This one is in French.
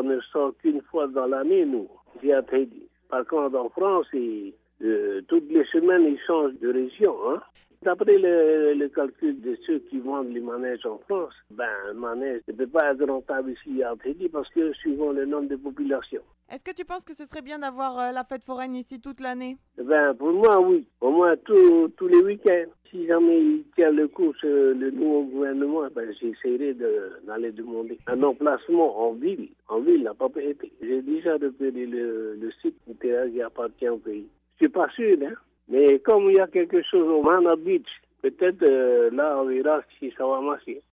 ne sort qu'une fois dans l'année, nous, ici à Tahiti. Par contre, en France, toutes les semaines, ils changent de région. Hein. D'après le calcul de ceux qui vendent les manèges en France, un manège ne peut pas être rentable ici à Tahiti parce que suivant le nombre de population. Est-ce que tu penses que ce serait bien d'avoir la fête foraine ici toute l'année? Pour moi, oui. Au moins tous les week-ends. Si jamais il tient le coup, le nouveau gouvernement, j'essaierai d'aller demander un emplacement en ville. En ville, la propriété. J'ai déjà repéré le site qui appartient au pays. Je suis pas sûr, hein. Mais comme il y a quelque chose au Mana Beach, peut-être là, on verra si ça va marcher.